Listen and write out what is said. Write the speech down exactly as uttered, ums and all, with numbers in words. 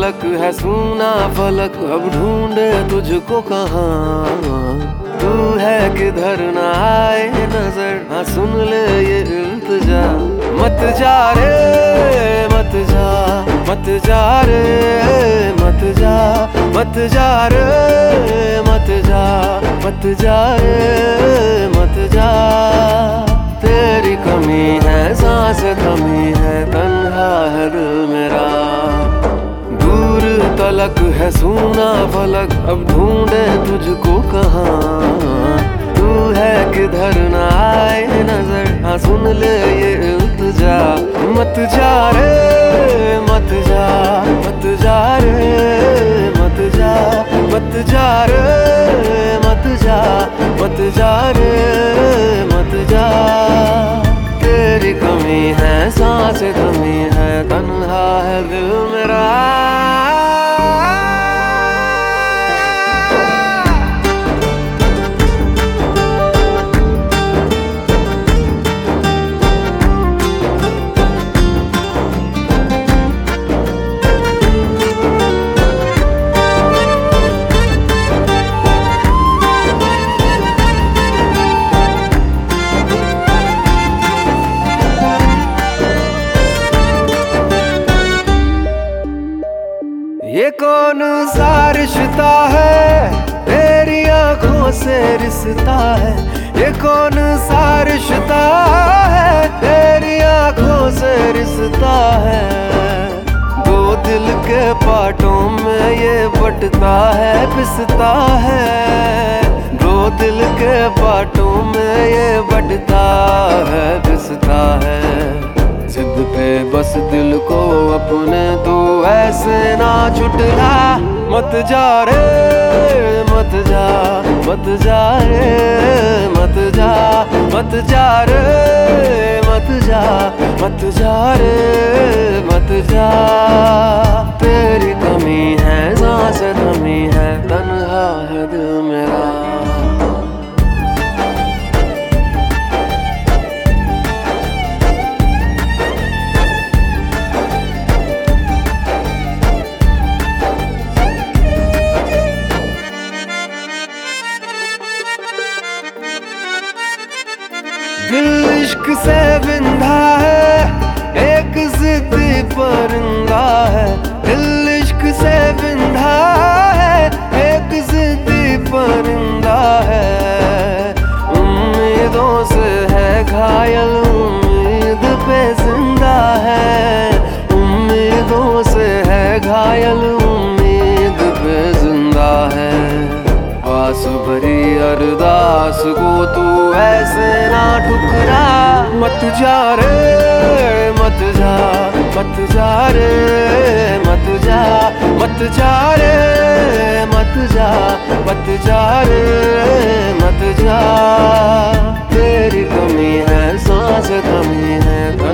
तलक है सूना फलक, अब ढूंढे तुझको कहाँ। तू है किधर ना आए नजर, हाँ सुन ले ये इल्तिजा। मत जा रे मत जा, मत जा रे मत जा, मत जा रे मत जा, मत जा रे मत जा। तेरी कमी है सांस थमी है, तन्हा है दिल मेरा। दूर तलक है सूना फलक, अब ढूंढे तुझको कहाँ। तू है किधर ना आए नजर, हाँ सुन ले ये इल्तिजा। मत जा रे मत जा, मत जा रे मत जा, मत जा रे मत जा, मत जा रे मत जा। तेरी कमी है सांस थमी है, तन्हा है दिल मेरा। ये कौन सा रिश्ता है तेरी आंखों से रिश्ता है। ये कौन सा रिश्ता है तेरी आंखों से रिश्ता है। दो दिल के पार्टों में ये बटता है पिसता है। दो दिल के पार्टों में ये बटता है पिसता है। जिद पे बस दिल को अपने तू ऐसे ना छुटला। मत जा रे मत जा, मत जा रे मत जा, मत जा रे मत जा, मत जा रे मत जा। तेरी कमी है सांस थमी है, तन्हा है दिल मेरा। दिल इश्क से बिंधा है, एक जिद्दी परिंदा है। दिल इश्क से बिंधा है, एक जिद्दी परिंदा है। उम्मीदों से है घायल, उम्मीद पे जिंदा है। उम्मीदों से है घायल, उम्मीद पे जिंदा है। आस भरी अरदास को तू ऐसे ना ठुकरा। मत जा रे मत जा, मत जा रे मत जा, मत जा रे मत जा, मत जा रे मत जा। तेरी कमी है सांस थमी है।